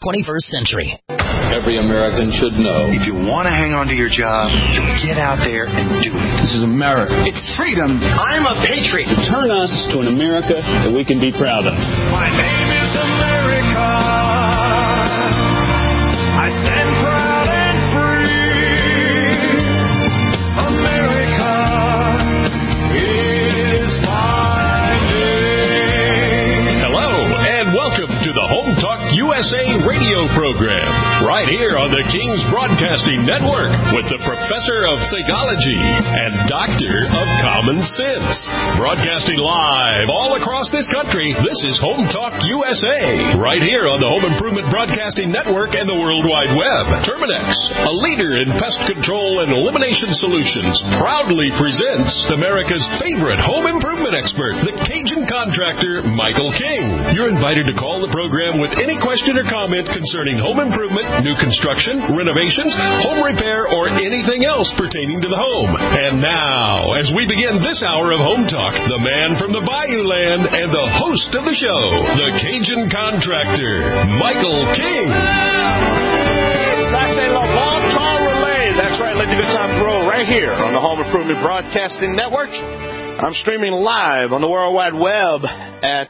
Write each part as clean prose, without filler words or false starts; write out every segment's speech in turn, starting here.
21st century. Every American should know. If you want to hang on to your job, you get out there and do it. This is America. It's freedom. I'm a patriot. Turn us to an America that we can be proud of. My name is America. I stand proud and free. America is my name. Hello, and welcome to the Home Talk USA radio program, right here on the King's Broadcasting Network, with the Professor of Theology and Doctor of Common Sense. Broadcasting live all across this country, this is Home Talk USA, right here on the Home Improvement Broadcasting Network and the World Wide Web. Terminex, a leader in pest control and elimination solutions, proudly presents America's favorite home improvement expert, the Cajun contractor, Michael King. You're invited to call the program with any question or comment concerning home improvement, new construction, renovations, home repair, or anything else pertaining to the home. And now, as we begin this hour of Home Talk, the man from the Bayou Land and the host of the show, the Cajun contractor, Michael King. That's right, let the good times roll right here on the Home Improvement Broadcasting Network. I'm streaming live on the World Wide Web at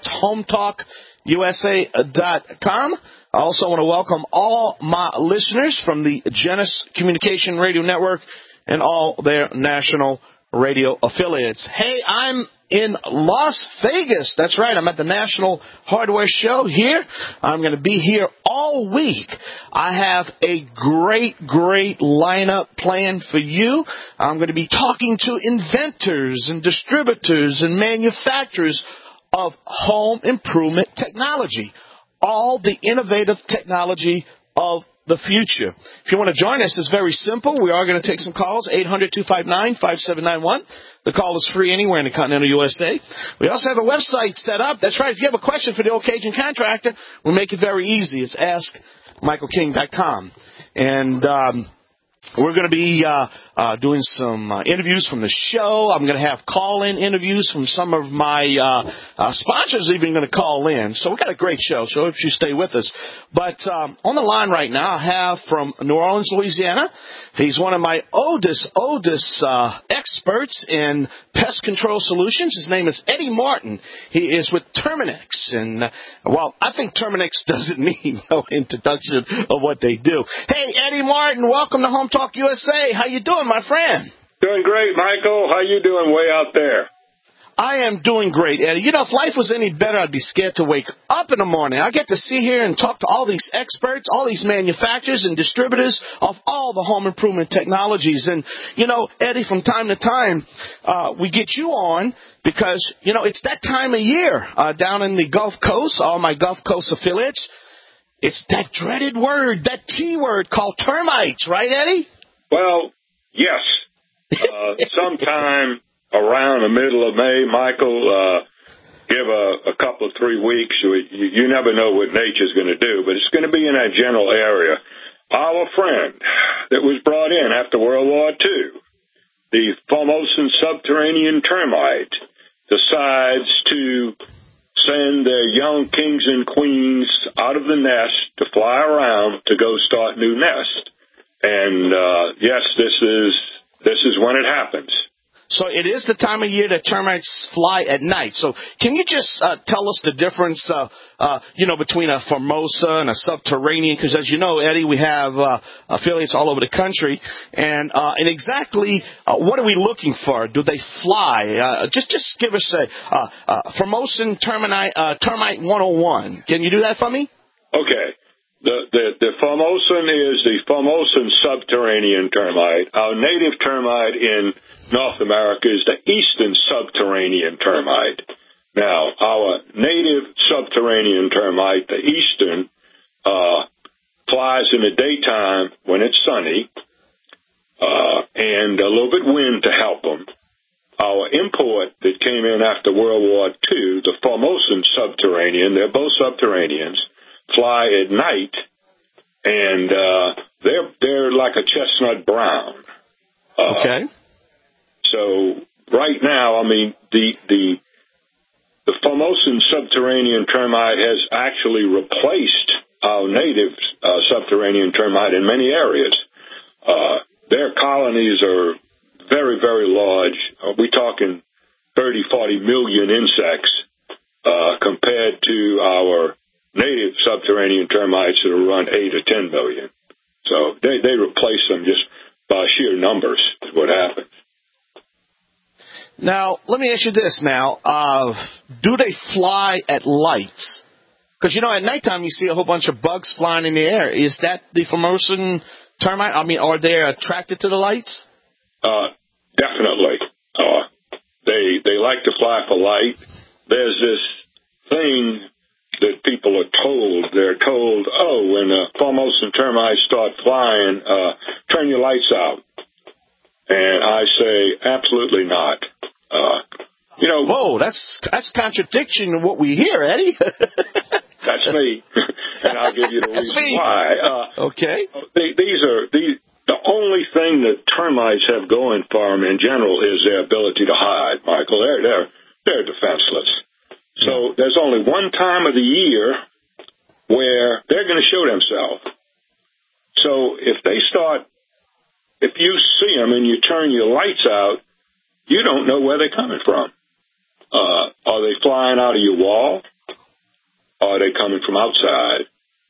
HomeTalkUSA.com. I also want to welcome all my listeners from the Genesis Communication Radio Network and all their national radio affiliates. Hey, I'm in Las Vegas. That's right. I'm at the National Hardware Show here. I'm going to be here all week. I have a great lineup planned for you. I'm going to be talking to inventors and distributors and manufacturers of home improvement technology. All the innovative technology of the future. If you want to join us, it's very simple. We are going to take some calls, 800-259-5791. The call is free anywhere in the continental USA. We also have a website set up. That's right. If you have a question for the old Cajun contractor, we'll make it very easy. It's askmichaelking.com. And we're going to be doing some interviews from the show. I'm going to have call-in interviews from some of my sponsors even going to call in. So we've got a great show, so I hope you stay with us. But on the line right now, I have from New Orleans, Louisiana. He's one of my oldest experts in pest control solutions. His name is Eddie Martin. He is with Terminex. And, well, I think Terminex doesn't need no introduction of what they do. Hey, Eddie Martin, welcome to Home Talk USA. How you doing, my friend? Doing great, Michael. How you doing way out there? I am doing great, Eddie. You know, if life was any better, I'd be scared to wake up in the morning. I get to sit here and talk to all these experts, all these manufacturers and distributors of all the home improvement technologies. And, you know, Eddie, from time to time, we get you on because, you know, it's that time of year down in the Gulf Coast, all my Gulf Coast affiliates. It's that dreaded word, that T word called termites, right, Eddie? Well, yes. Sometime around the middle of May, Michael, give a couple of 3 weeks. You never know what nature's going to do, but it's going to be in that general area. Our friend that was brought in after World War II, the Formosan subterranean termite, decides to send their young kings and queens out of the nest to fly around to go start new nests. And yes, this is when it happens. So it is the time of year that termites fly at night. So can you just tell us the difference, between a Formosa and a subterranean? Because as you know, Eddie, we have affiliates all over the country. And exactly what are we looking for? Do they fly? Just give us a Formosan termite 101. Can you do that for me? Okay. The Formosan is the Formosan subterranean termite. Our native termite in North America is the eastern subterranean termite. Now, our native subterranean termite, the eastern, flies in the daytime when it's sunny, and a little bit wind to help them. Our import that came in after World War II, the Formosan subterranean, they're both subterraneans, fly at night, and they're like a chestnut brown. Okay. So right now, I mean, the Formosan subterranean termite has actually replaced our native subterranean termite in many areas. Their colonies are very, very large. We're talking 30, 40 million insects compared to our native subterranean termites that will run 8 or 10 million. So they replace them just by sheer numbers is what happens. Now, let me ask you this now. Do they fly at lights? Because, at nighttime you see a whole bunch of bugs flying in the air. Is that the Formosan termite? I mean, are they attracted to the lights? Definitely. They like to fly for light. There's this thing that people are told. They're told, when the Formosan termites start flying, turn your lights out. And I say, absolutely not. Whoa, that's contradiction to what we hear, Eddie. That's me. And I'll give you the reason why. Okay. The only thing that termites have going for them in general is their ability to hide, Michael. They're defenseless. So there's only one time of the year where they're going to show themselves. So if you see them and you turn your lights out, you don't know where they're coming from. Are they flying out of your wall? Are they coming from outside?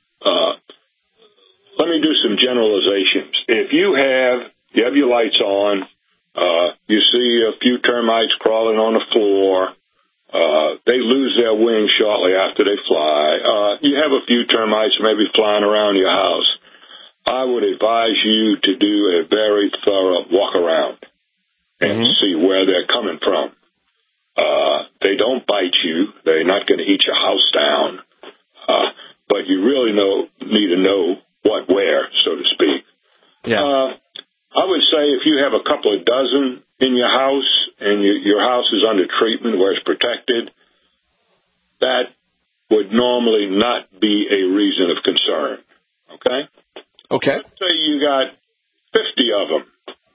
Let me do some generalizations. If you have your lights on, you see a few termites crawling on the floor, they lose their wings shortly after they fly. You have a few termites maybe flying around your house. I would advise you to do a very thorough walk around and see where they're coming from. They don't bite you. They're not going to eat your house down. But you really need to know where, so to speak. Yeah. I would say if you have a couple of dozen in your house and your house is under treatment where it's protected, that would normally not be a reason of concern. Okay? Okay. Let's say you got 50 of them.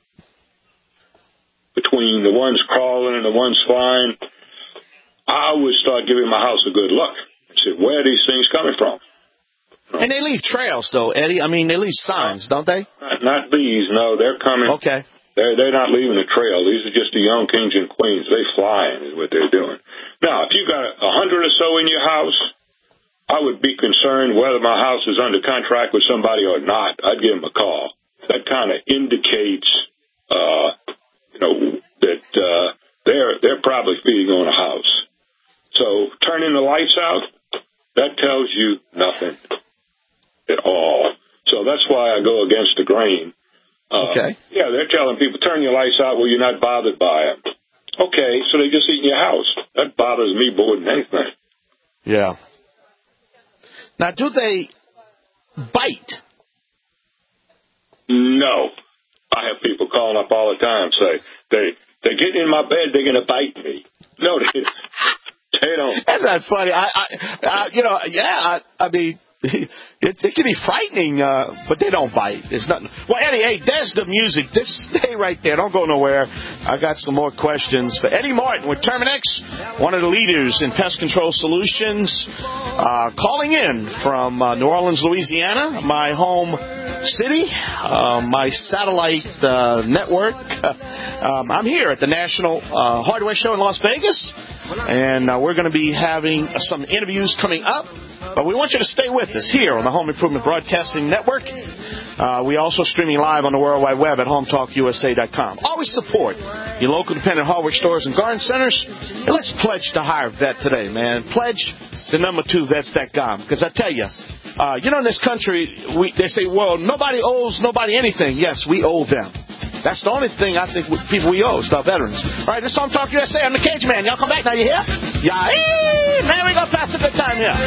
Between the ones crawling and the ones flying, I would start giving my house a good look and see where are these things coming from. And they leave trails, though, Eddie. I mean, they leave signs, don't they? Not these. No, they're coming. Okay. They're not leaving a trail. These are just the young kings and queens. They're flying is what they're doing. Now, if you got 100 or so in your house, I would be concerned whether my house is under contract with somebody or not. I'd give them a call. That kind of indicates, that they're probably feeding on a house. So turning the lights out, that tells you nothing at all. So that's why I go against the grain. Okay. Yeah, they're telling people, turn your lights out. Well, you're not bothered by them. Okay, so they just eat in your house. That bothers me more than anything. Yeah. Now, do they bite? No. I have people calling up all the time say, they're getting in my bed, they're going to bite me. No, they don't. That's not funny. I mean, it can be frightening, but they don't bite. It's nothing. Well, Eddie, hey, there's the music. Just stay right there. Don't go nowhere. I got some more questions for Eddie Martin with Terminix, one of the leaders in pest control solutions, calling in from New Orleans, Louisiana, my home city, my satellite network. I'm here at the National Hardware Show in Las Vegas, and we're going to be having some interviews coming up. But we want you to stay with us here on the Home Improvement Broadcasting Network. We also streaming live on the World Wide Web at HometalkUSA.com. Always support your local independent hardware stores and garden centers. And let's pledge to hire a vet today, man. Pledge the number 2 vets.com. Because I tell you, in this country, they say, well, nobody owes nobody anything. Yes, we owe them. That's the only thing I think people we owe is our veterans. All right, this is Home Talk USA. I'm the Cage Man. Y'all come back now. You hear? Yeah. Man, we going to pass a good time here.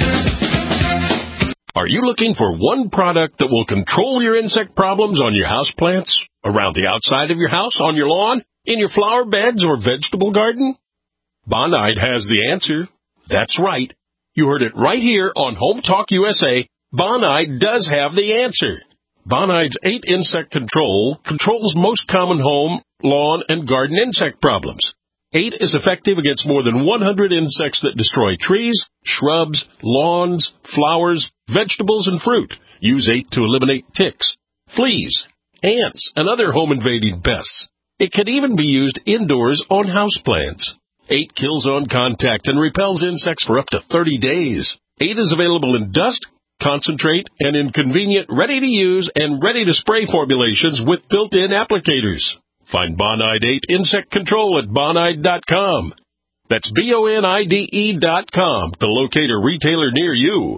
Are you looking for one product that will control your insect problems on your house plants, around the outside of your house, on your lawn, in your flower beds or vegetable garden? Bonide has the answer. That's right. You heard it right here on Home Talk USA. Bonide does have the answer. Bonide's 8 insect control controls most common home, lawn, and garden insect problems. 8 is effective against more than 100 insects that destroy trees, shrubs, lawns, flowers, vegetables, and fruit. Use 8 to eliminate ticks, fleas, ants, and other home-invading pests. It can even be used indoors on houseplants. 8 kills on contact and repels insects for up to 30 days. 8 is available in dust, concentrate, and in convenient, ready-to-use and ready-to-spray formulations with built-in applicators. Find Bonide 8 Insect Control at Bonide.com. That's BONIDE.com to locate a retailer near you.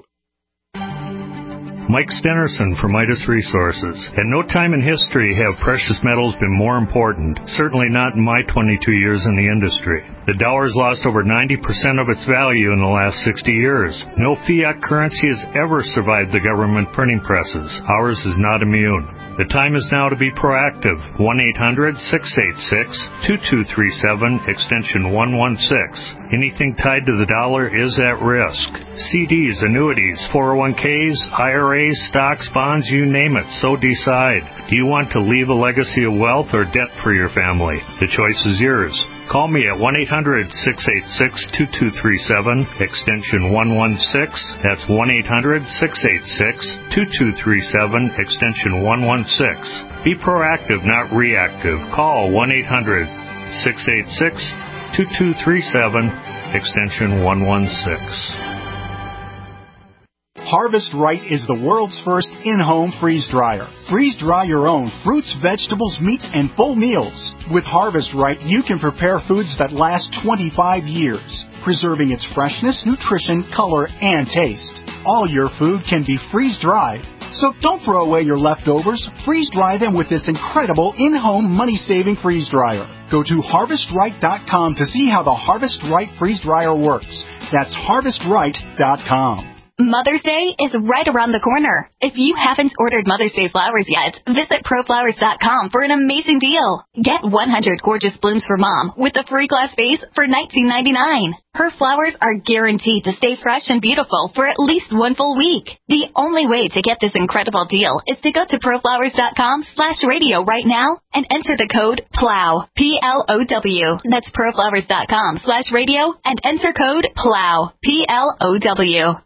Mike Stenerson from Midas Resources. At no time in history have precious metals been more important, certainly not in my 22 years in the industry. The dollar has lost over 90% of its value in the last 60 years. No fiat currency has ever survived the government printing presses. Ours is not immune. The time is now to be proactive. 1-800-686-2237, extension 116. Anything tied to the dollar is at risk. CDs, annuities, 401ks, IRAs, stocks, bonds, you name it, so decide. Do you want to leave a legacy of wealth or debt for your family? The choice is yours. Call me at 1-800-686-2237, extension 116. That's 1-800-686-2237, extension 116. Be proactive, not reactive. Call 1-800-686-2237, extension 116. Harvest Right is the world's first in-home freeze dryer. Freeze dry your own fruits, vegetables, meats, and full meals. With Harvest Right, you can prepare foods that last 25 years, preserving its freshness, nutrition, color, and taste. All your food can be freeze-dried. So don't throw away your leftovers. Freeze-dry them with this incredible in-home money-saving freeze dryer. Go to HarvestRight.com to see how the Harvest Right freeze dryer works. That's HarvestRight.com. Mother's Day is right around the corner. If you haven't ordered Mother's Day flowers yet, visit ProFlowers.com for an amazing deal. Get 100 gorgeous blooms for Mom with a free glass vase for $19.99. Her flowers are guaranteed to stay fresh and beautiful for at least one full week. The only way to get this incredible deal is to go to ProFlowers.com/radio right now and enter the code PLOW, P-L-O-W. That's ProFlowers.com/radio and enter code PLOW, P-L-O-W.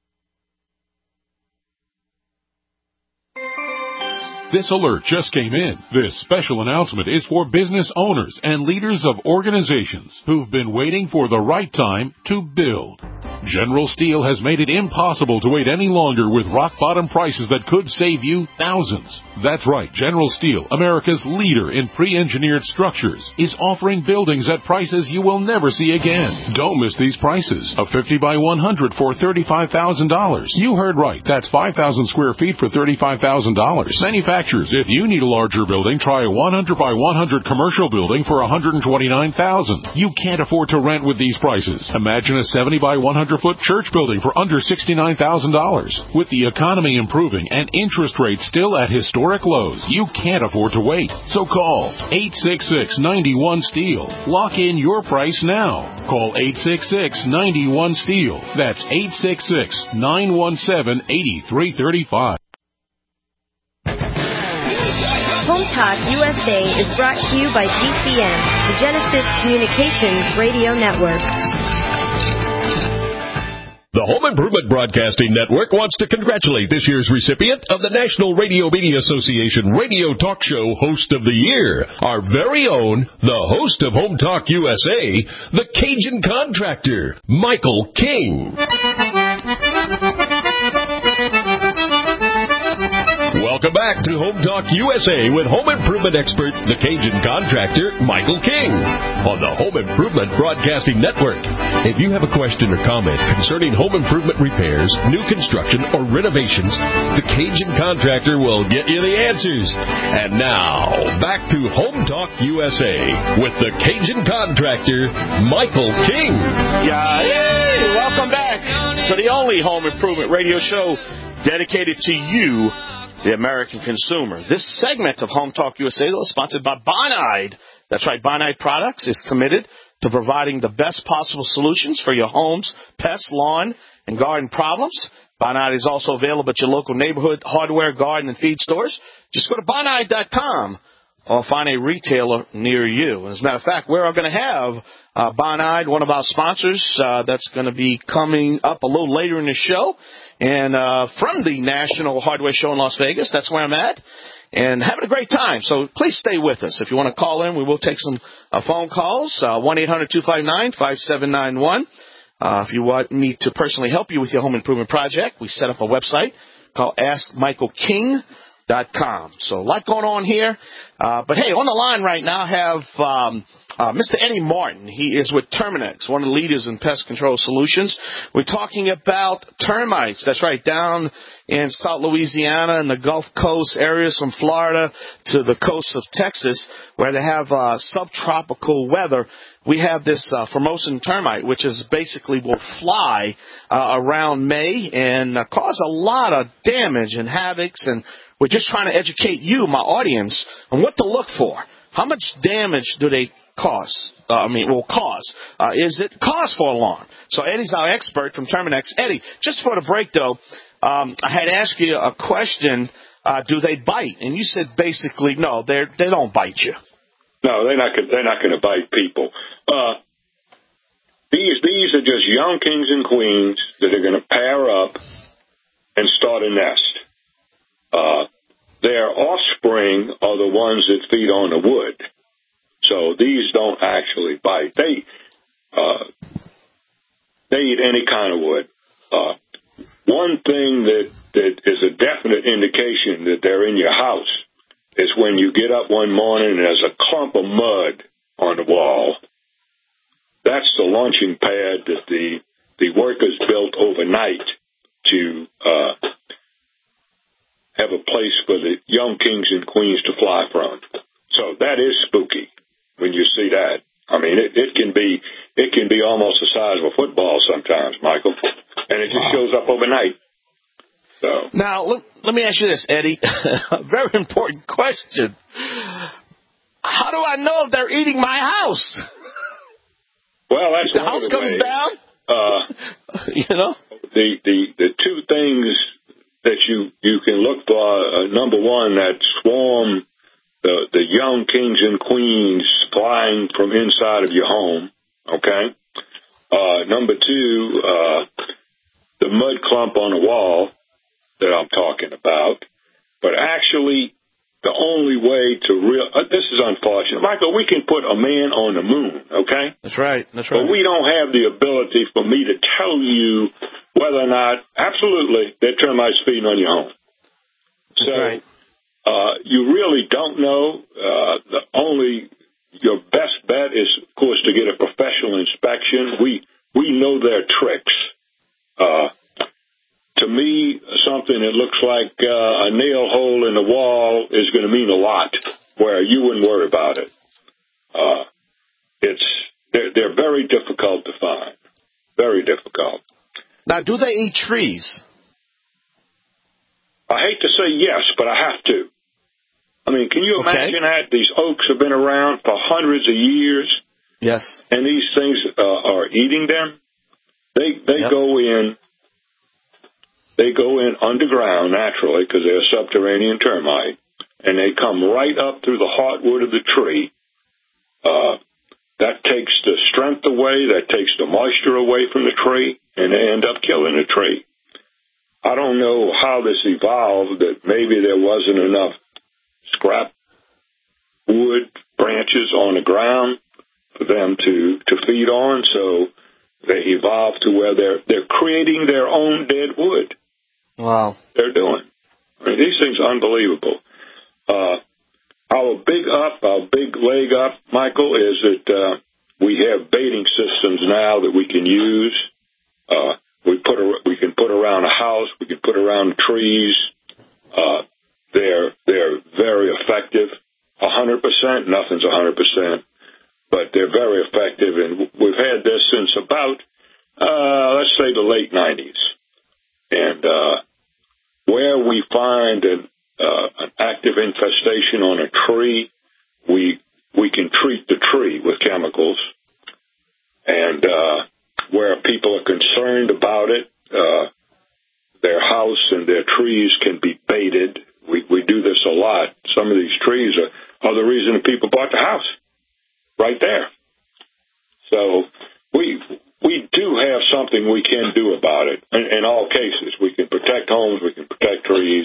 This alert just came in. This special announcement is for business owners and leaders of organizations who've been waiting for the right time to build. General Steel has made it impossible to wait any longer with rock-bottom prices that could save you thousands. That's right, General Steel, America's leader in pre-engineered structures, is offering buildings at prices you will never see again. Don't miss these prices. A 50 by 100 for $35,000. You heard right. That's 5,000 square feet for $35,000. Manufacturers, if you need a larger building, try a 100 by 100 commercial building for $129,000. You can't afford to rent with these prices. Imagine a 70 by 100-foot church building for under $69,000. With the economy improving and interest rates still at historic lows, you can't afford to wait. So call 866-91-STEEL. Lock in your price now. Call 866-91-STEEL. That's 866-917-8335. Home Talk USA is brought to you by GCN, the Genesis Communications Radio Network. The Home Improvement Broadcasting Network wants to congratulate this year's recipient of the National Radio Media Association Radio Talk Show Host of the Year, our very own, the host of Home Talk USA, the Cajun Contractor, Michael King. Welcome back to Home Talk USA with home improvement expert, the Cajun Contractor, Michael King, on the Home Improvement Broadcasting Network. If you have a question or comment concerning home improvement repairs, new construction, or renovations, the Cajun Contractor will get you the answers. And now, back to Home Talk USA with the Cajun Contractor, Michael King. Yay! Welcome back to the only home improvement radio show dedicated to you, the American consumer. This segment of Home Talk USA is sponsored by Bonide. That's right, Bonide Products is committed to providing the best possible solutions for your home's pest, lawn, and garden problems. Bonide is also available at your local neighborhood hardware, garden, and feed stores. Just go to Bonide.com or find a retailer near you. As a matter of fact, we're going to have Bonide, one of our sponsors, that's going to be coming up a little later in the show. And from the National Hardware Show in Las Vegas, that's where I'm at, and having a great time. So please stay with us. If you want to call in, we will take some phone calls, 1-800-259-5791. If you want me to personally help you with your home improvement project, we set up a website called AskMichaelKing.com. So a lot going on here. But, hey, on the line right now I have Mr. Eddie Martin. He is with Terminix, one of the leaders in pest control solutions. We're talking about termites. That's right, down in South Louisiana and the Gulf Coast areas from Florida to the coast of Texas where they have subtropical weather. We have this Formosan termite, which is basically will fly around May and cause a lot of damage and havocs. And we're just trying to educate you, my audience, on what to look for. How much damage do they cause? Will cause. Is it cause for alarm? So Eddie's our expert from Terminix. Eddie, just for the break, though, I had asked you a question. Do they bite? And you said basically no, they don't bite you. No, they're not going to bite people. These are just young kings and queens that are going to pair up and start a nest. Their offspring are the ones that feed on the wood. So these don't actually bite. They eat any kind of wood. One thing that is a definite indication that they're in your house is when you get up one morning and there's a clump of mud on the wall. That's the launching pad that the workers built overnight to have a place for the young kings and queens to fly from. So that is spooky when you see that. I mean, it can be almost the size of a football sometimes, Michael, and it just shows up overnight. So. Now, let me ask you this, Eddie. A very important question. How do I know if they're eating my house? Well, that's the house comes down. You know, the two things that you can look for. Number one, that swarm, the young kings and queens flying from inside of your home. Okay. Number two, the mud clump on the wall that I'm talking about. But actually, the only way to this is unfortunate. Michael, we can put a man on the moon, okay? That's right. But we don't have the ability for me to tell you whether or not, absolutely, that termites feeding on your home. That's right. You really don't know. Your best bet is, of course, to get a professional inspection. We know their tricks. To me, something that looks like a nail hole in the wall is going to mean a lot, where you wouldn't worry about it. They're very difficult to find, very difficult. Now, do they eat trees? I hate to say yes, but I have to. I mean, can you imagine that? These oaks have been around for hundreds of years. Yes. And these things are eating them. They go in. They go in underground naturally because they're a subterranean termite, and they come right up through the heartwood of the tree. That takes the strength away, that takes the moisture away from the tree, and they end up killing the tree. I don't know how this evolved, that maybe there wasn't enough scrap wood branches on the ground for them to feed on, so they evolved to where they're creating their own dead wood. Wow. They're doing. I mean, these things are unbelievable. Our big leg up, Michael, is that we have baiting systems now that we can use. We can put around a house. We can put around trees. They're very effective. 100%. Nothing's 100%, but they're very effective, and we've had this since about let's say the late 90s. And where we find an active infestation on a tree, we can treat the tree with chemicals. And where people are concerned about it, their house and their trees can be baited. We do this a lot. Some of these trees are the reason people bought the house right there. So we do have something we can do about it in all cases. We can protect homes. We can protect trees.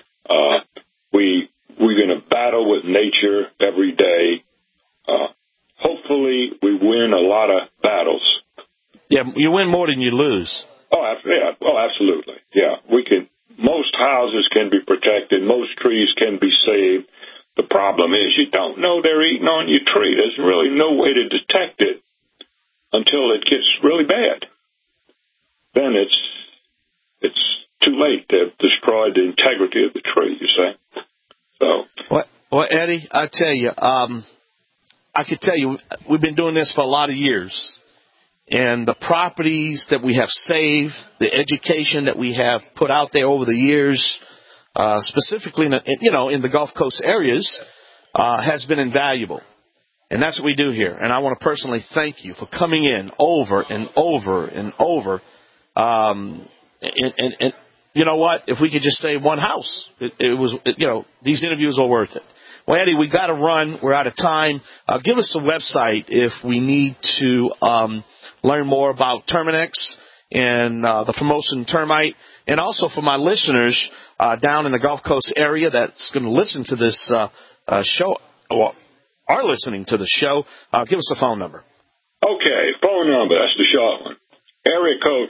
We're going to battle with nature every day. Hopefully, we win a lot of battles. Yeah, you win more than you lose. Oh, absolutely. Yeah, we can. Most houses can be protected. Most trees can be saved. The problem is you don't know they're eating on your tree. There's really no way to detect it until it gets really bad. Then it's too late. They've destroyed the integrity of the tree, you see. So. Well, Eddie, I tell you, I could tell you, we've been doing this for a lot of years. And the properties that we have saved, the education that we have put out there over the years, specifically in the Gulf Coast areas, has been invaluable. And that's what we do here. And I want to personally thank you for coming in over and over and over. And you know what? If we could just save one house, these interviews are worth it. Well, Eddie, we got to run. We're out of time. Give us a website if we need to learn more about Terminix and the Formosan termite. And also for my listeners down in the Gulf Coast area that's going to listen to this show, or are listening to the show, give us a phone number. Okay, phone number. That's the short one. Area code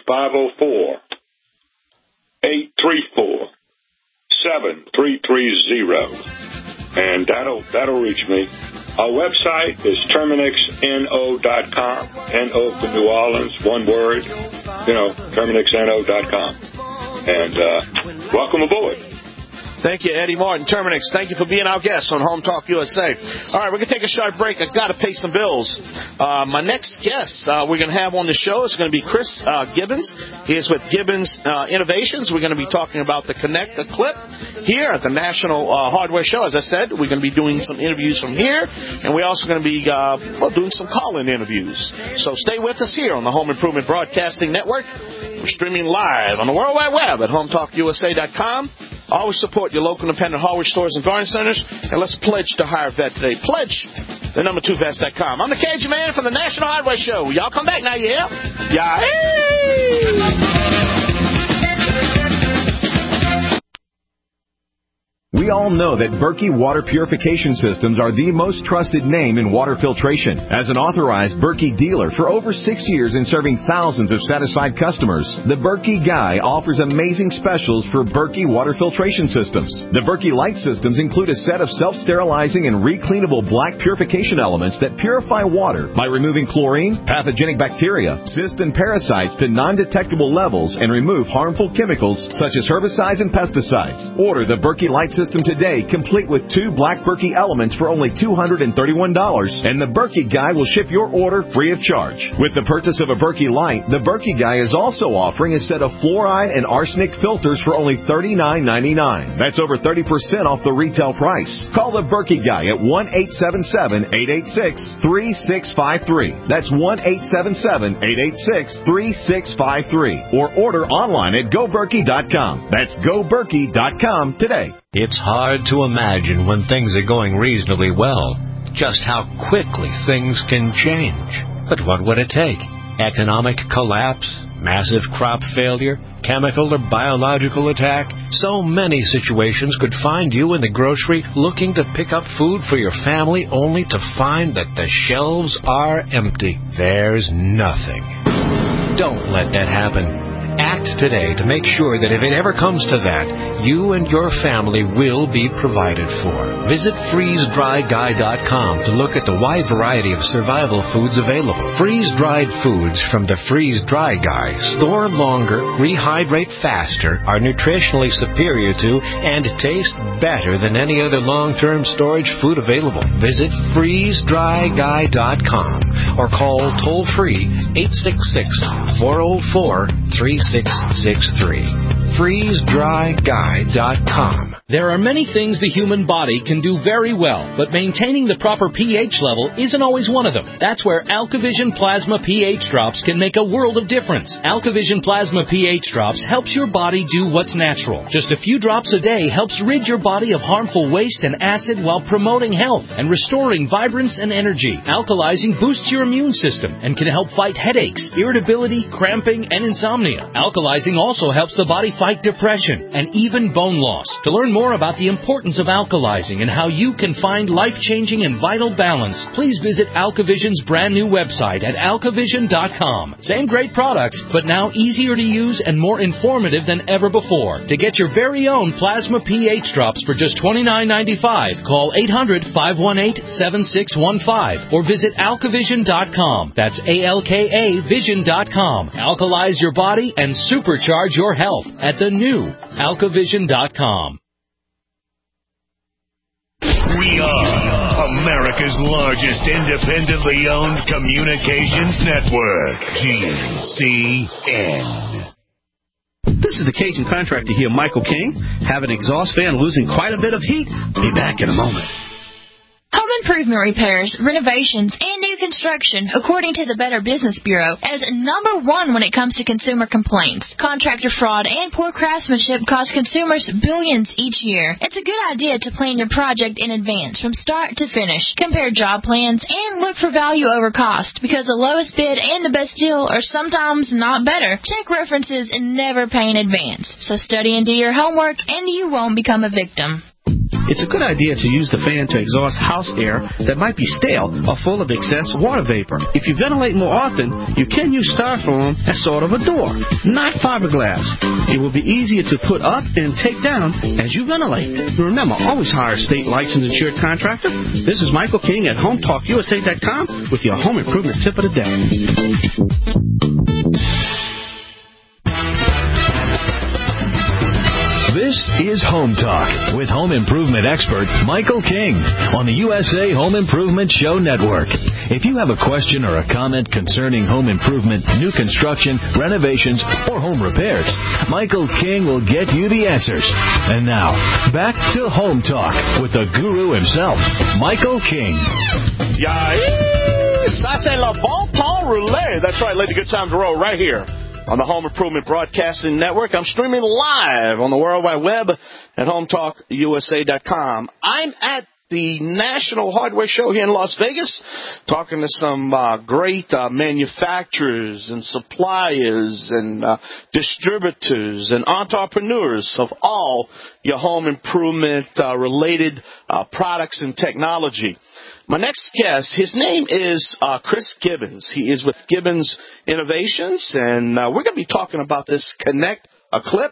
504-834-7330. And that'll reach me. Our website is TerminixNO.com. NO for New Orleans, one word. TerminixNO.com. And welcome aboard. Thank you, Eddie Martin, Terminix. Thank you for being our guest on Home Talk USA. All right, we're going to take a short break. I've got to pay some bills. My next guest we're going to have on the show is going to be Chris Gibbons. He is with Gibbons Innovations. We're going to be talking about the Connect the Clip here at the National Hardware Show. As I said, we're going to be doing some interviews from here, and we're also going to be doing some call-in interviews. So stay with us here on the Home Improvement Broadcasting Network. We're streaming live on the World Wide Web at HomeTalkUSA.com. Always support your local independent hardware stores and garden centers. And let's pledge to hire a vet today. Pledge the number2vets.com. I'm the Cajun Man from the National Hardware Show. Y'all come back now, yeah? Yeah. We all know that Berkey Water Purification Systems are the most trusted name in water filtration. As an authorized Berkey dealer for over 6 years and serving thousands of satisfied customers, the Berkey Guy offers amazing specials for Berkey Water Filtration Systems. The Berkey Light Systems include a set of self-sterilizing and recleanable black purification elements that purify water by removing chlorine, pathogenic bacteria, cysts, and parasites to non-detectable levels and remove harmful chemicals such as herbicides and pesticides. Order the Berkey Light System today, complete with 2 black Berkey elements for only $231, and the Berkey Guy will ship your order free of charge. With the purchase of a Berkey Light, the Berkey Guy is also offering a set of fluoride and arsenic filters for only $39.99. That's over 30% off the retail price. Call the Berkey Guy at 1-877-886-3653. That's 1-877-886-3653. Or order online at GoBerkey.com. That's GoBerkey.com today. It's hard to imagine when things are going reasonably well, just how quickly things can change. But what would it take? Economic collapse? Massive crop failure? Chemical or biological attack? So many situations could find you in the grocery looking to pick up food for your family only to find that the shelves are empty. There's nothing. Don't let that happen. Act today to make sure that if it ever comes to that, you and your family will be provided for. Visit FreezeDryGuy.com to look at the wide variety of survival foods available. Freeze-dried foods from the Freeze Dry Guy store longer, rehydrate faster, are nutritionally superior to, and taste better than any other long-term storage food available. Visit FreezeDryGuy.com or call toll-free 866-404-3663. freezedryguy.com. There are many things the human body can do very well, but maintaining the proper pH level isn't always one of them. That's where AlkaVision Plasma pH Drops can make a world of difference. AlkaVision Plasma pH Drops helps your body do what's natural. Just a few drops a day helps rid your body of harmful waste and acid while promoting health and restoring vibrance and energy. Alkalizing boosts your immune system and can help fight headaches, irritability, cramping, and insomnia. Alkalizing also helps the body fight depression and even bone loss. To learn more about the importance of alkalizing and how you can find life-changing and vital balance, please visit AlkaVision's brand new website at alkavision.com. Same great products, but now easier to use and more informative than ever before. To get your very own Plasma pH Drops for just $29.95, call 800-518-7615 or visit alkavision.com. That's ALKA Vision.com. Alkalize your body and supercharge your health at the new alkavision.com. We are America's largest independently owned communications network, GCN. This is the Cajun contractor here, Michael King. Have an exhaust fan losing quite a bit of heat? Be back in a moment. Home improvement repairs, renovations, and new construction, according to the Better Business Bureau, as number one when it comes to consumer complaints. Contractor fraud and poor craftsmanship cost consumers billions each year. It's a good idea to plan your project in advance from start to finish. Compare job plans and look for value over cost, because the lowest bid and the best deal are sometimes not better. Check references and never pay in advance. So study and do your homework, and you won't become a victim. It's a good idea to use the fan to exhaust house air that might be stale or full of excess water vapor. If you ventilate more often, you can use styrofoam as sort of a door, not fiberglass. It will be easier to put up and take down as you ventilate. Remember, always hire a state licensed insured contractor. This is Michael King at HomeTalkUSA.com with your home improvement tip of the day. This is Home Talk with home improvement expert Michael King on the USA Home Improvement Show Network. If you have a question or a comment concerning home improvement, new construction, renovations, or home repairs, Michael King will get you the answers. And now, back to Home Talk with the guru himself, Michael King. Ça c'est le bon temps roulé. That's right, let the good times roll right here on the Home Improvement Broadcasting Network. I'm streaming live on the World Wide Web at HomeTalkUSA.com. I'm at the National Hardware Show here in Las Vegas, talking to some great manufacturers and suppliers and distributors and entrepreneurs of all your home improvement related products and technology. My next guest, his name is Chris Gibbons. He is with Gibbons Innovations, and we're going to be talking about this Connect a Clip.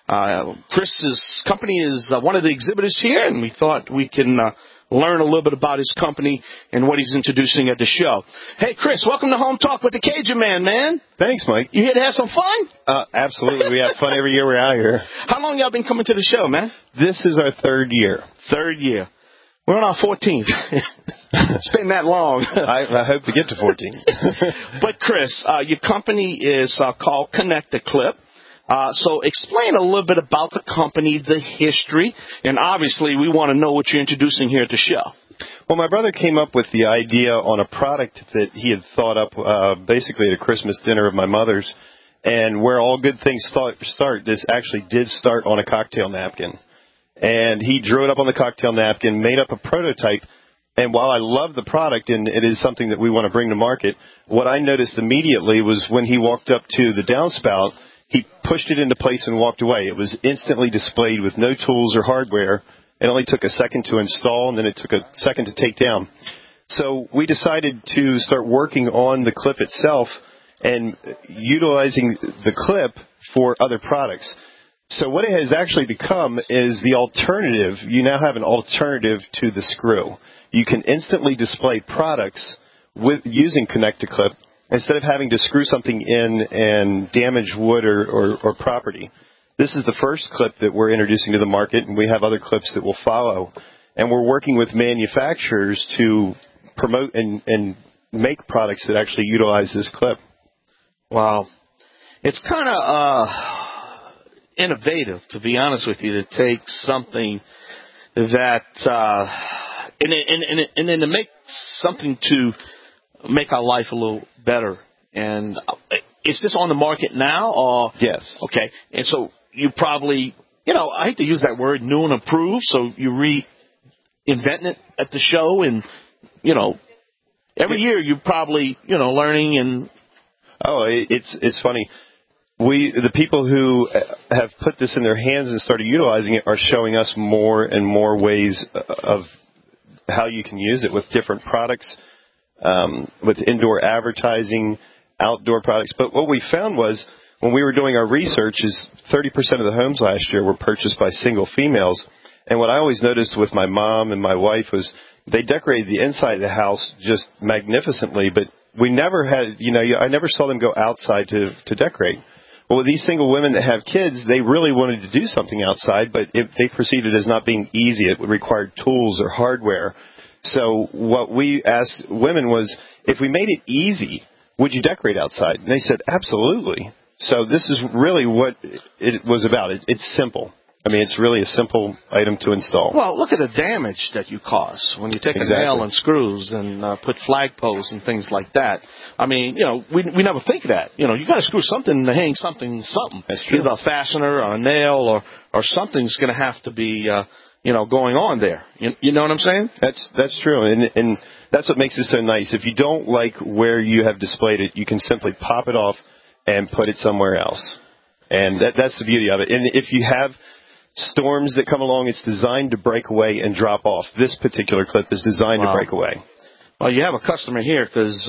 Chris's company is one of the exhibitors here, and we thought we can learn a little bit about his company and what he's introducing at the show. Hey, Chris, welcome to Home Talk with the Cajun man. Thanks, Mike. You here to have some fun? Absolutely. We have fun every year we're out here. How long y'all been coming to the show, man? This is our third year. Third year. We're on our 14th. It's been that long. I hope to get to 14. But, Chris, your company is called Connect a Clip. So explain a little bit about the company, the history, and obviously we want to know what you're introducing here at the show. Well, my brother came up with the idea on a product that he had thought up basically at a Christmas dinner of my mother's. And where all good things start, this actually did start on a cocktail napkin. And he drew it up on the cocktail napkin, made up a prototype. And while I love the product and it is something that we want to bring to market, what I noticed immediately was when he walked up to the downspout, he pushed it into place and walked away. It was instantly displayed with no tools or hardware. It only took a second to install, and then it took a second to take down. So we decided to start working on the clip itself and utilizing the clip for other products. So what it has actually become is the alternative. You now have an alternative to the screw. You can instantly display products with using Connect a Clip instead of having to screw something in and damage wood or property. This is the first clip that we're introducing to the market, and we have other clips that will follow. And we're working with manufacturers to promote and make products that actually utilize this clip. Wow. It's kind of... innovative, to be honest with you, to take something that and then to make something to make our life a little better. And is this on the market now? Or yes. Okay. And so you probably, I hate to use that word, new and improved. So you reinventing it at the show, and every year you probably learning and. Oh, it's funny. The people who have put this in their hands and started utilizing it are showing us more and more ways of how you can use it with different products, with indoor advertising, outdoor products. But what we found was when we were doing our research is 30% of the homes last year were purchased by single females. And what I always noticed with my mom and my wife was they decorated the inside of the house just magnificently, but we never had, I never saw them go outside to decorate. Well, with these single women that have kids, they really wanted to do something outside, but they perceived it as not being easy. It required tools or hardware. So what we asked women was, if we made it easy, would you decorate outside? And they said, absolutely. So this is really what it was about. It's simple. I mean, it's really a simple item to install. Well, look at the damage that you cause when you take a nail and screws and put flagpoles and things like that. I mean, we never think of that. You got to screw something to hang something. That's true. Either a fastener or a nail or something's going to have to be, going on there. You know what I'm saying? That's true. And that's what makes it so nice. If you don't like where you have displayed it, you can simply pop it off and put it somewhere else. And that's the beauty of it. And if you have storms that come along, it's designed to break away and drop off. This particular clip is designed to break away. Well, you have a customer here because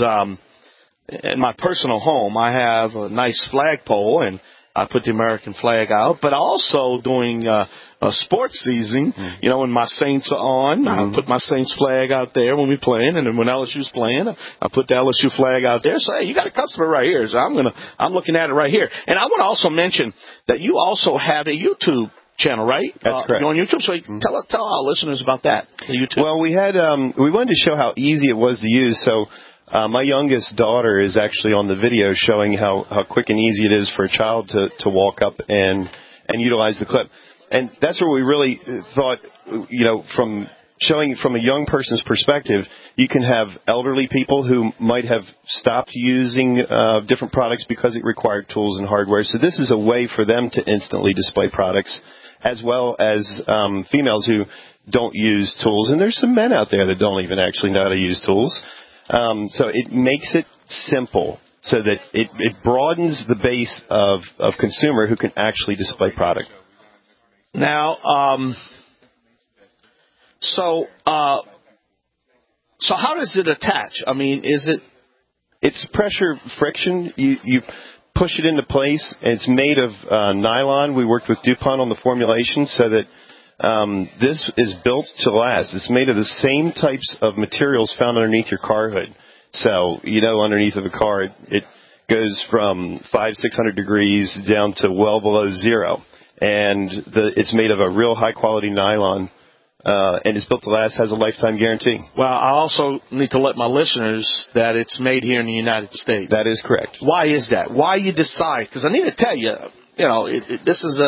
in my personal home, I have a nice flagpole, and I put the American flag out. But also during a sports season, when my Saints are on, I put my Saints flag out there when we're playing, and then when LSU's playing, I put the LSU flag out there. So, hey, you got a customer right here. So I'm looking at it right here. And I want to also mention that you also have a YouTube channel, right? That's correct. You're on YouTube, so tell our listeners about that. The YouTube. Well, we wanted to show how easy it was to use. So my youngest daughter is actually on the video showing how quick and easy it is for a child to walk up and utilize the clip. And that's where we really thought, from showing from a young person's perspective, you can have elderly people who might have stopped using different products because it required tools and hardware. So this is a way for them to instantly display products, as well as females who don't use tools. And there's some men out there that don't even actually know how to use tools. So it makes it simple so that it broadens the base of consumer who can actually display product. Now, so how does it attach? I mean, It's pressure friction. You push it into place. It's made of nylon. We worked with DuPont on the formulation so that this is built to last. It's made of the same types of materials found underneath your car hood. So, underneath of a car, it goes from 500-600 degrees down to well below zero. And it's made of a real high-quality nylon. And it's built to last, has a lifetime guarantee. Well, I also need to let my listeners that it's made here in the United States. That is correct. Why is that? Why you decide? Because I need to tell you, this is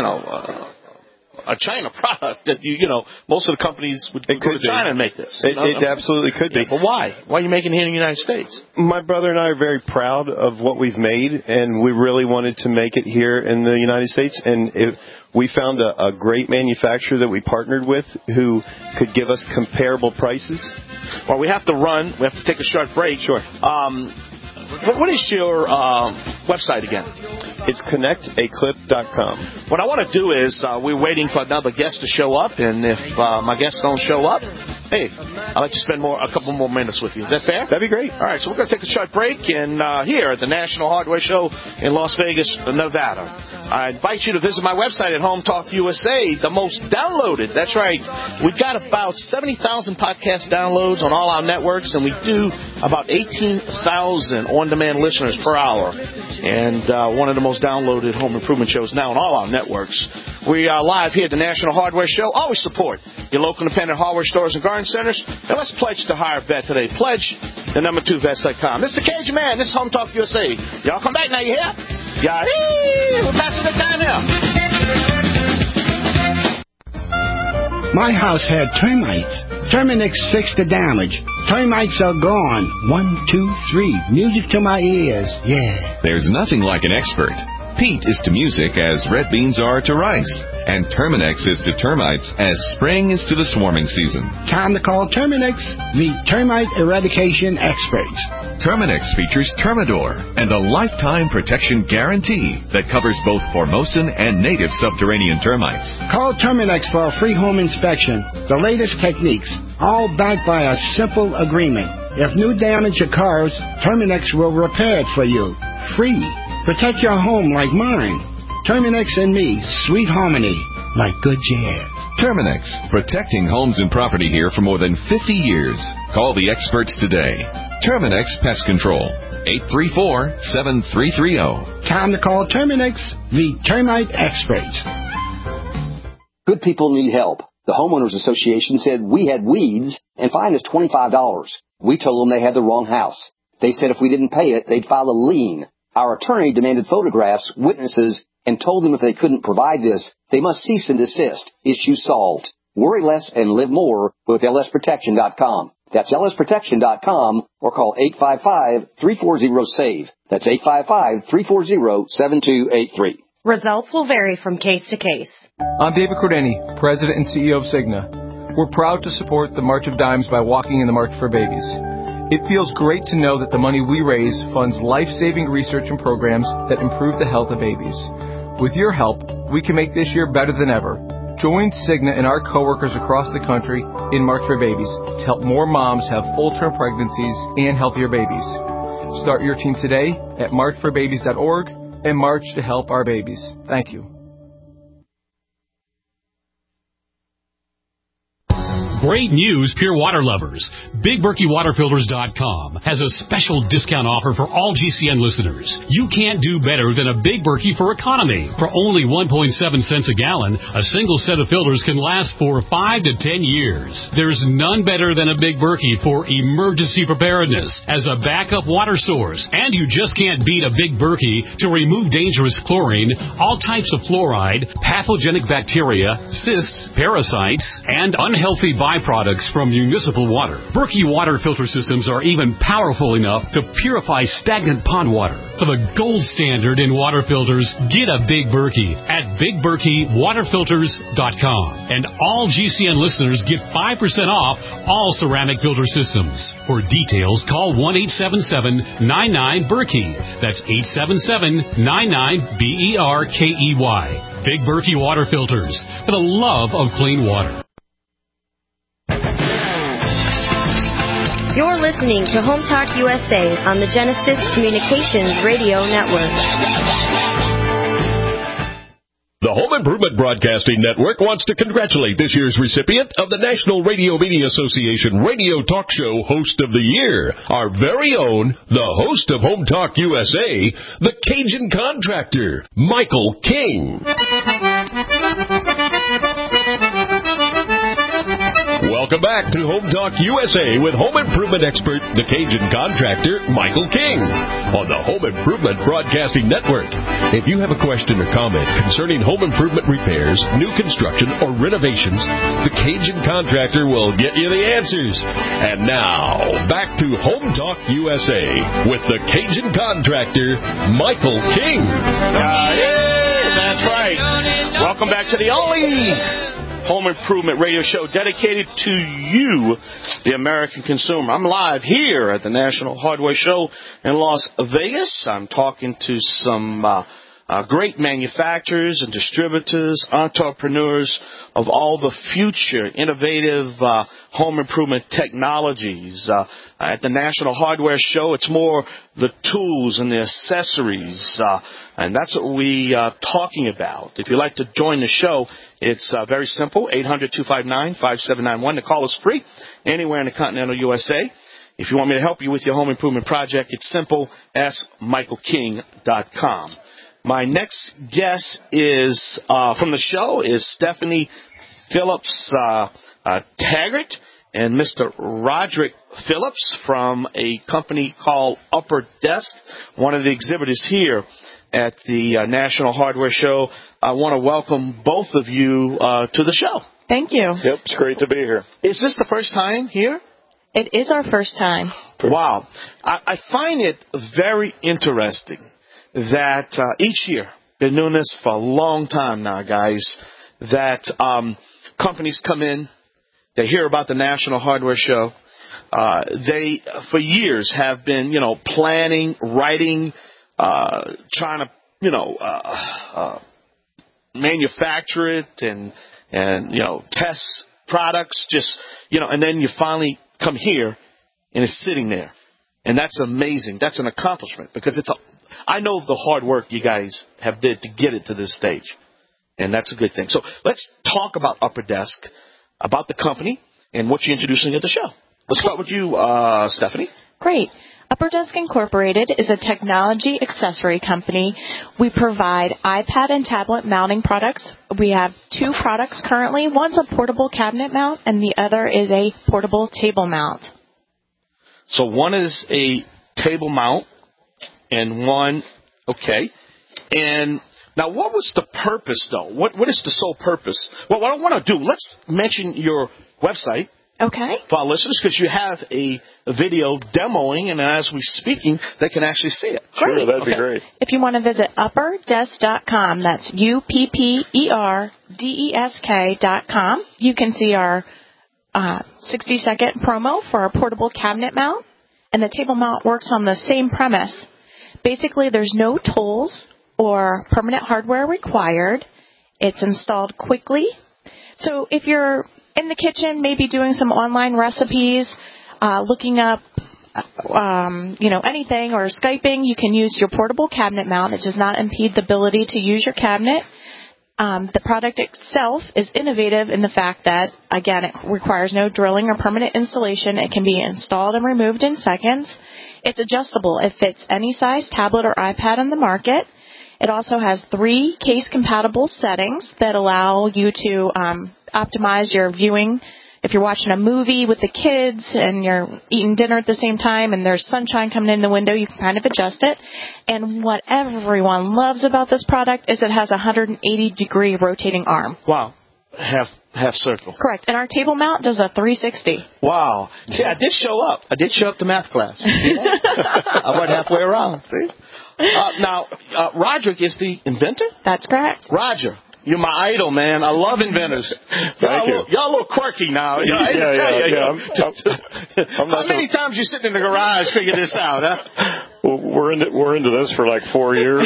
a China product that most of the companies would go to China and make this. It absolutely could be. But why? Why are you making it here in the United States? My brother and I are very proud of what we've made, and we really wanted to make it here in the United States. And we found a great manufacturer that we partnered with who could give us comparable prices. Well, we have to run. We have to take a short break. Sure. What is your website again? It's connectaclip.com. What I want to do is we're waiting for another guest to show up, and if my guests don't show up, hey, I'd like to spend a couple more minutes with you. Is that fair? That'd be great. All right, so we're going to take a short break, and here at the National Hardware Show in Las Vegas, Nevada. I invite you to visit my website at Home Talk USA, the most downloaded. That's right. We've got about 70,000 podcast downloads on all our networks, and we do about 18,000 on-demand listeners per hour. And one of the most downloaded home improvement shows now on all our networks. We are live here at the National Hardware Show. Always support your local independent hardware stores and garden centers. And let's pledge to hire a vet today. Pledge the #2vets.com. This is the Cajun Man. This is Home Talk USA. Y'all come back now, you hear? Yeah, we're passing the time here. My house had termites. Terminix fixed the damage. Termites are gone. 1, 2, 3. Music to my ears. Yeah. There's nothing like an expert. Peat is to music as red beans are to rice. And Terminix is to termites as spring is to the swarming season. Time to call Terminix, the termite eradication experts. Terminix features Termidor and a lifetime protection guarantee that covers both Formosan and native subterranean termites. Call Terminix for a free home inspection. The latest techniques, all backed by a simple agreement. If new damage occurs, Terminix will repair it for you. Free. Protect your home like mine. Terminix and me, sweet harmony, like good jazz. Terminix, protecting homes and property here for more than 50 years. Call the experts today. Terminix Pest Control, 834-7330. Time to call Terminix, the termite experts. Good people need help. The Homeowners Association said we had weeds and fined us $25. We told them they had the wrong house. They said if we didn't pay it, they'd file a lien. Our attorney demanded photographs, witnesses, and told them if they couldn't provide this, they must cease and desist. Issue solved. Worry less and live more with lsprotection.com. That's lsprotection.com or call 855-340-SAVE. That's 855-340-7283. Results will vary from case to case. I'm David Cordeni, President and CEO of Cigna. We're proud to support the March of Dimes by walking in the March for Babies. It feels great to know that the money we raise funds life-saving research and programs that improve the health of babies. With your help, we can make this year better than ever. Join Cigna and our coworkers across the country in March for Babies to help more moms have full-term pregnancies and healthier babies. Start your team today at marchforbabies.org and march to help our babies. Thank you. Great news, pure water lovers. BigBerkeyWaterFilters.com has a special discount offer for all GCN listeners. You can't do better than a Big Berkey for economy. For only 1.7 cents a gallon, a single set of filters can last for 5 to 10 years. There's none better than a Big Berkey for emergency preparedness as a backup water source. And you just can't beat a Big Berkey to remove dangerous chlorine, all types of fluoride, pathogenic bacteria, cysts, parasites, and unhealthy byproducts from municipal water. Berkey water filter systems are even powerful enough to purify stagnant pond water. For the gold standard in water filters, get a Big Berkey at BigBerkeyWaterFilters.com. And all GCN listeners get 5% off all ceramic filter systems. For details, call 1-877-99-BERKEY. That's 877-99-BERKEY. Big Berkey Water Filters, for the love of clean water. You're listening to Home Talk USA on the Genesis Communications Radio Network. The Home Improvement Broadcasting Network wants to congratulate this year's recipient of the National Radio Media Association Radio Talk Show Host of the Year, our very own, the host of Home Talk USA, the Cajun Contractor, Michael King. Welcome back to Home Talk USA with home improvement expert, the Cajun Contractor, Michael King, on the Home Improvement Broadcasting Network. If you have a question or comment concerning home improvement repairs, new construction, or renovations, the Cajun Contractor will get you the answers. And now, back to Home Talk USA with the Cajun Contractor, Michael King. That's right. Welcome back to the only home improvement radio show dedicated to you, the American consumer. I'm live here at the National Hardware Show in Las Vegas. I'm talking to some great manufacturers and distributors, entrepreneurs of all the future innovative home improvement technologies. At the National Hardware Show, it's more the tools and the accessories, and that's what we are talking about. If you'd like to join the show, it's very simple, 800-259-5791. The call is free anywhere in the continental USA. If you want me to help you with your home improvement project, it's simple, askmichaelking.com. My next guest is from the show is Stephanie Phillips Taggart and Mr. Roderick Phillips from a company called Upper Desk, one of the exhibitors here at the National Hardware Show. I want to welcome both of you to the show. Thank you. Yep, it's great to be here. Is this the first time here? It is our first time. Wow. I find it very interesting that each year, been doing this for a long time now, guys, that companies come in, they hear about the National Hardware Show. They, for years, have been, planning, writing, trying to, manufacture it and test products, and then you finally come here and it's sitting there. And that's amazing. That's an accomplishment because I know the hard work you guys have did to get it to this stage. And that's a good thing. So let's talk about Upper Desk, about the company, and what you're introducing at the show. Let's start with you, Stephanie. Great. Upper Desk Incorporated is a technology accessory company. We provide iPad and tablet mounting products. We have 2 products currently. One's a portable cabinet mount, and the other is a portable table mount. So one is a table mount, and one, okay. And now what was the purpose, though? What is the sole purpose? Well, what I want to do, let's mention your website. Okay. For our listeners, because you have a video demoing, and as we're speaking, they can actually see it. Sure, that'd be great. If you want to visit upperdesk.com, that's UPPERDESK.com, you can see our 60-second promo for our portable cabinet mount, and the table mount works on the same premise. Basically, there's no tools or permanent hardware required. It's installed quickly. So if you're in the kitchen, maybe doing some online recipes, looking up, anything, or Skyping, you can use your portable cabinet mount. It does not impede the ability to use your cabinet. The product itself is innovative in the fact that, again, it requires no drilling or permanent installation. It can be installed and removed in seconds. It's adjustable. It fits any size tablet or iPad on the market. It also has 3 case-compatible settings that allow you to optimize your viewing. If you're watching a movie with the kids and you're eating dinner at the same time and there's sunshine coming in the window, you can kind of adjust it. And what everyone loves about this product is it has a 180-degree rotating arm. Wow. Half circle. Correct. And our table mount does a 360. Wow. See, I did show up. I did show up to math class. See that? I went halfway around. See? Now, Roderick is the inventor? That's correct. Roger. You're my idol, man. I love inventors. Thank you. Y'all a little quirky now. Yeah. How many times you sitting in the garage figure this out, huh? Well, we're into this for like 4 years.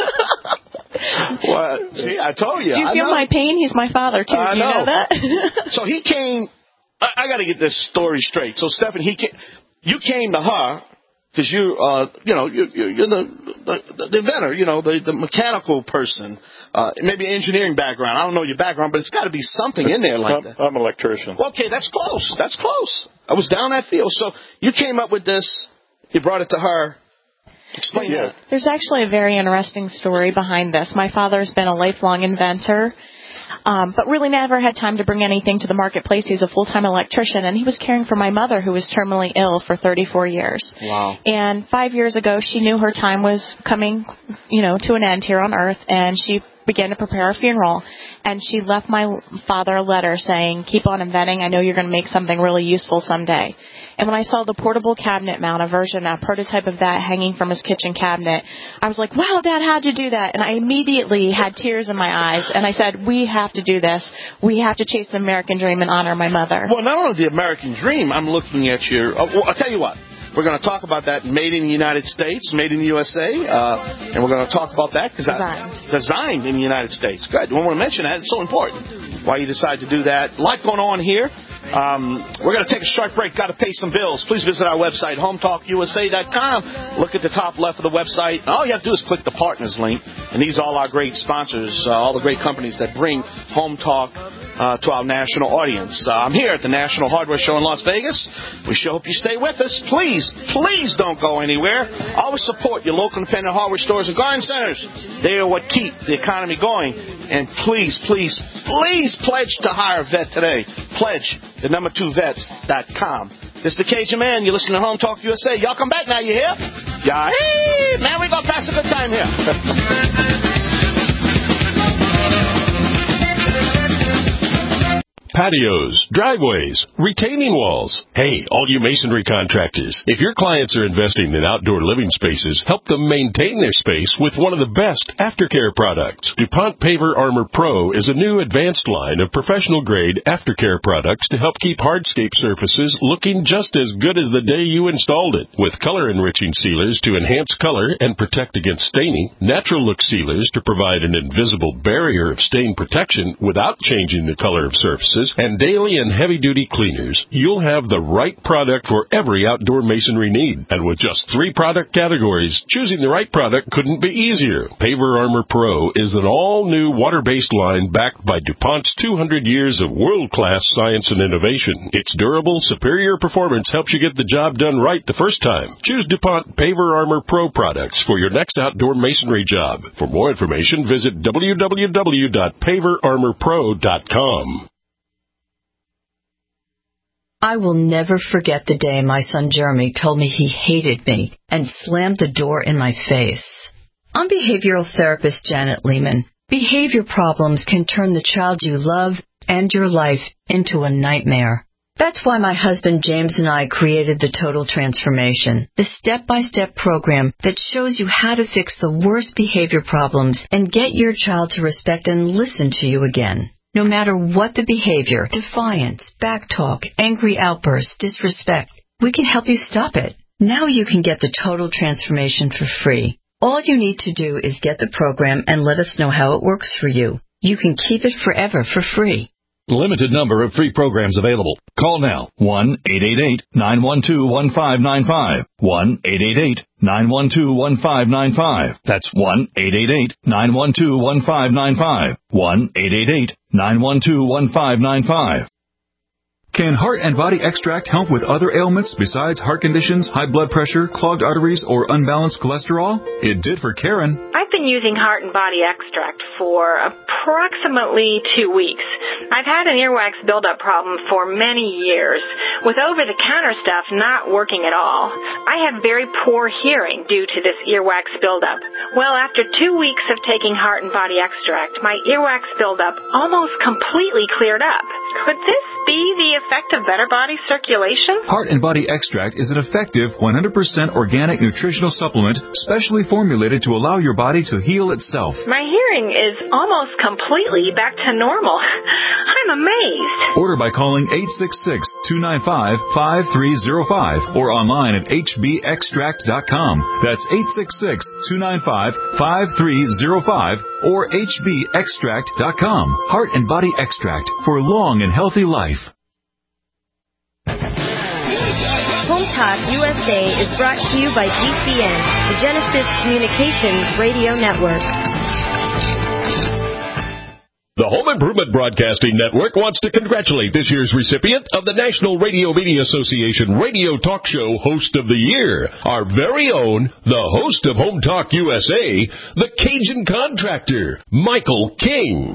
Well, see, I told you. Do you feel my pain? He's my father, too. I know. You know that? So he came. I got to get this story straight. So, Stephanie, you came to her because you're the inventor, the mechanical person, maybe engineering background. I don't know your background, but it's got to be something in there like that. I'm an electrician. Okay, that's close. That's close. I was down that field. So you came up with this. You brought it to her. Explain that. There's actually a very interesting story behind this. My father's been a lifelong inventor, but really never had time to bring anything to the marketplace. He's a full-time electrician, and he was caring for my mother, who was terminally ill for 34 years. Wow. And 5 years ago, she knew her time was coming, to an end here on Earth, and she began to prepare a funeral. And she left my father a letter saying, keep on inventing. I know you're going to make something really useful someday. And when I saw the portable cabinet mount, a prototype of that hanging from his kitchen cabinet, I was like, wow, Dad, how'd you do that? And I immediately had tears in my eyes. And I said, we have to do this. We have to chase the American dream and honor my mother. Well, not only the American dream, I'm looking at your... I'll tell you what. We're going to talk about that made in the United States, made in the USA, and we're going to talk about that because designed in the United States. Good. We want to mention that. It's so important why you decide to do that. A lot going on here. We're going to take a short break. Got to pay some bills. Please visit our website, hometalkusa.com. Look at the top left of the website. All you have to do is click the partners link. And these are all our great sponsors, all the great companies that bring Home Talk to our national audience. I'm here at the National Hardware Show in Las Vegas. We sure hope you stay with us. Please don't go anywhere. Always support your local independent hardware stores and garden centers. They are what keep the economy going. And please pledge to hire a vet today. Pledge the number2vets.com. This is the Cajun Man. You're listening to Home Talk USA. Y'all come back now, you hear? Yeah. Hey, man, we're going to pass a good time here. patios, driveways, retaining walls. Hey, all you masonry contractors, if your clients are investing in outdoor living spaces, help them maintain their space with one of the best aftercare products. DuPont Paver Armor Pro is a new advanced line of professional-grade aftercare products to help keep hardscape surfaces looking just as good as the day you installed it. With color-enriching sealers to enhance color and protect against staining, natural look sealers to provide an invisible barrier of stain protection without changing the color of surfaces, and daily and heavy-duty cleaners, you'll have the right product for every outdoor masonry need. And with just 3 product categories, choosing the right product couldn't be easier. Paver Armor Pro is an all-new water-based line backed by DuPont's 200 years of world-class science and innovation. Its durable, superior performance helps you get the job done right the first time. Choose DuPont Paver Armor Pro products for your next outdoor masonry job. For more information, visit www.paverarmorpro.com. I will never forget the day my son Jeremy told me he hated me and slammed the door in my face. I'm behavioral therapist Janet Lehman. Behavior problems can turn the child you love and your life into a nightmare. That's why my husband James and I created the Total Transformation, the step-by-step program that shows you how to fix the worst behavior problems and get your child to respect and listen to you again. No matter what the behavior, defiance, backtalk, angry outbursts, disrespect, we can help you stop it. Now you can get the Total Transformation for free. All you need to do is get the program and let us know how it works for you. You can keep it forever for free. Limited number of free programs available. Call now. 1-888-912-1595. 1-888-912-1595. That's 1-888-912-1595. 1-888-912-1595. Can Heart and Body Extract help with other ailments besides heart conditions, high blood pressure, clogged arteries, or unbalanced cholesterol? It did for Karen. I've been using Heart and Body Extract for approximately 2 weeks. I've had an earwax buildup problem for many years, with over-the-counter stuff not working at all. I have very poor hearing due to this earwax buildup. Well, after 2 weeks of taking Heart and Body Extract, my earwax buildup almost completely cleared up. Could this be the effect of better body circulation? Heart and Body Extract is an effective 100% organic nutritional supplement specially formulated to allow your body to heal itself. My hearing is almost completely back to normal. I'm amazed. Order by calling 866-295-5305 or online at hbextract.com. That's 866-295-5305 or hbextract.com. Heart and Body Extract for long and healthy life. Home Talk USA is brought to you by GCN, the Genesis Communications Radio Network. The Home Improvement Broadcasting Network wants to congratulate this year's recipient of the National Radio Media Association Radio Talk Show Host of the Year, our very own, the host of Home Talk USA, the Cajun Contractor, Michael King.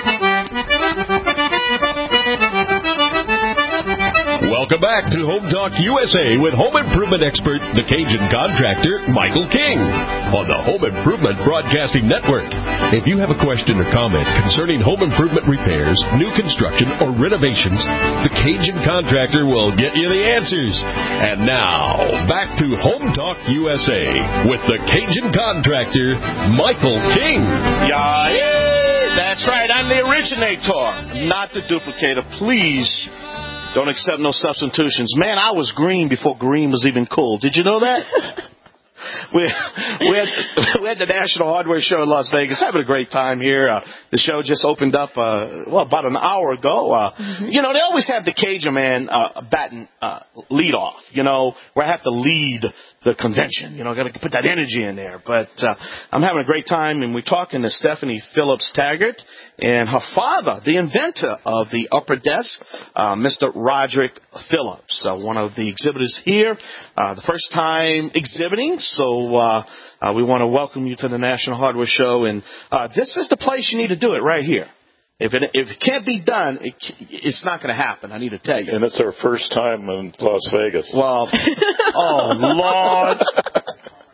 Welcome back to Home Talk USA with home improvement expert, the Cajun Contractor, Michael King, on the Home Improvement Broadcasting Network. If you have a question or comment concerning home improvement repairs, new construction, or renovations, the Cajun Contractor will get you the answers. And now, back to Home Talk USA with the Cajun Contractor, Michael King. Yeah, that's right. I'm the originator, not the duplicator. Please don't accept no substitutions. Man, I was green before green was even cool. Did you know that? We had the National Hardware Show in Las Vegas, having a great time here. The show just opened up, about an hour ago. You know, they always have the Cajun man batting lead off, you know, where I have to lead the convention. You know, got to put that energy in there. But I'm having a great time, and we're talking to Stephanie Phillips Taggart and her father, the inventor of the upper desk, Mr. Roderick Phillips, one of the exhibitors here, the first time exhibiting. So we want to welcome you to the National Hardware Show, and this is the place you need to do it, right here. If it can't be done, it's not going to happen, I need to tell you. And it's our first time in Las Vegas. Well, oh, Lord.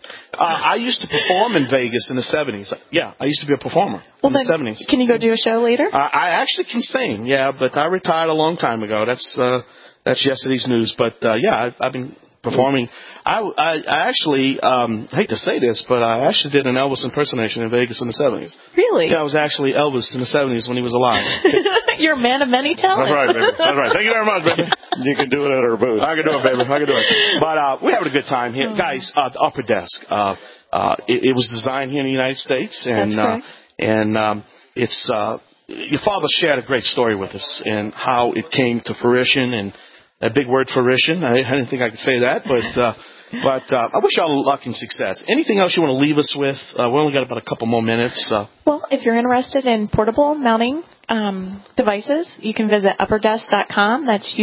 I used to perform in Vegas in the 70s. Yeah, I used to be a performer in the 70s. Can you go do a show later? I actually can sing, yeah, but I retired a long time ago. That's yesterday's news. But, I've been performing. I actually, hate to say this, but I actually did an Elvis impersonation in Vegas in the 70s. Really? Yeah, I was actually Elvis in the 70s when he was alive. You're a man of many talents. That's right, baby. That's right. Thank you very much, baby. You can do it at our booth. I can do it, baby. I can do it. But we're having a good time here. Guys, the Upper Desk, it was designed here in the United States. And, it's your father shared a great story with us and how it came to fruition, and that big word, fruition. I didn't think I could say that, but I wish you all luck and success. Anything else you want to leave us with? We only got about a couple more minutes. Well, if you're interested in portable mounting devices, you can visit upperdesk.com. That's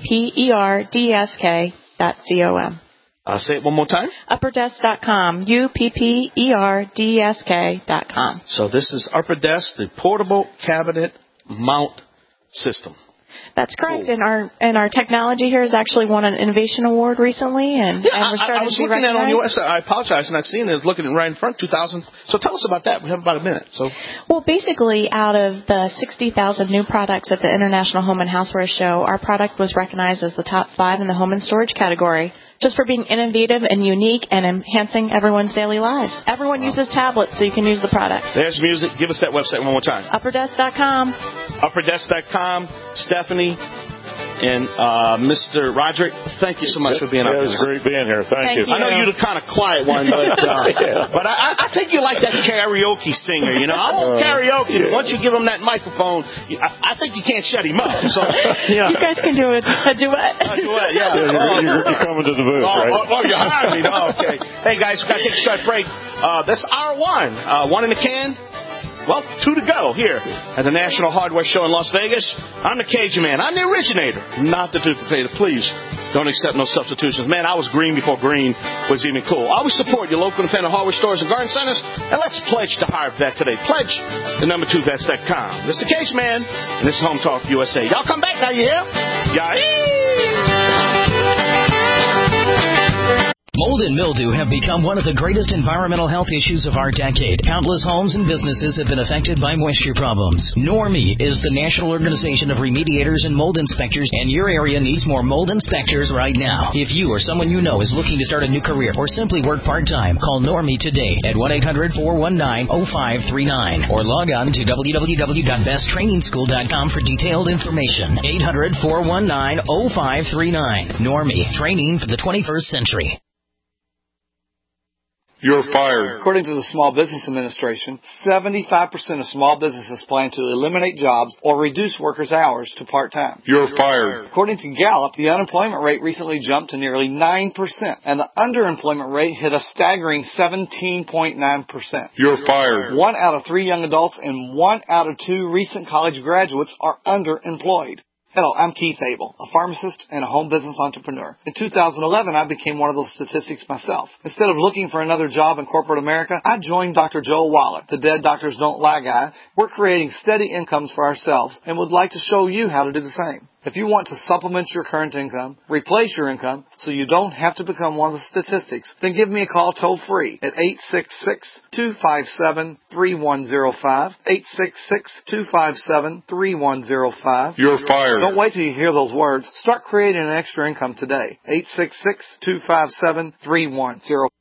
upperdesk.com. Say it one more time. Upperdesk.com. upperdesk.com. So this is Upper Desk, the portable cabinet mount system. That's correct. Cool. And our technology here has actually won an innovation award recently, and we're starting I was to be looking at it on recognized. your website. I apologize, not seeing it. I was looking at it right in front, 2000. So tell us about that. We have about a minute. Well, basically, out of the 60,000 new products at the International Home and Houseware Show, our product was recognized as the top 5 in the home and storage category, just for being innovative and unique and enhancing everyone's daily lives. Everyone uses tablets, so you can use the product. There's music. Give us that website one more time. Upperdesk.com. Upperdesk.com. Stephanie and Mr. Roderick, thank you so much for being up here. It was great being here. Thank you. I know you're the kind of quiet one, but but I think you like that karaoke singer. You know, I want karaoke. Yeah. Once you give him that microphone, I think you can't shut him up. So you guys can do a duet. A duet, yeah. You're coming to the booth, right? Oh, you hired me. Oh, okay. Hey guys, we got to take a short break. That's hour one. One in the can. Well, 2 to go here at the National Hardware Show in Las Vegas. I'm the Cajun Man. I'm the originator, not the duplicator. Please don't accept no substitutions. Man, I was green before green was even cool. Always support your local independent hardware stores and garden centers. And let's pledge to hire a vet today. Pledge the number2vets.com. This is the Cajun Man, and this is Home Talk USA. Y'all come back now, you hear? Mold and mildew have become one of the greatest environmental health issues of our decade. Countless homes and businesses have been affected by moisture problems. NORMI is the National Organization of Remediators and Mold Inspectors, and your area needs more mold inspectors right now. If you or someone you know is looking to start a new career or simply work part-time, call NORMI today at 1-800-419-0539 or log on to www.besttrainingschool.com for detailed information. 800-419-0539. NORMI, training for the 21st century. You're fired. According to the Small Business Administration, 75% of small businesses plan to eliminate jobs or reduce workers' hours to part-time. You're fired. According to Gallup, the unemployment rate recently jumped to nearly 9%, and the underemployment rate hit a staggering 17.9%. You're fired. 1 out of 3 young adults and 1 out of 2 recent college graduates are underemployed. Hello, I'm Keith Abel, a pharmacist and a home business entrepreneur. In 2011, I became one of those statistics myself. Instead of looking for another job in corporate America, I joined Dr. Joel Wallach, the Dead Doctors Don't Lie guy. We're creating steady incomes for ourselves and would like to show you how to do the same. If you want to supplement your current income, replace your income, so you don't have to become one of the statistics, then give me a call toll-free at 866-257-3105, 866-257-3105. You're fired. Don't wait till you hear those words. Start creating an extra income today. 866-257-3105.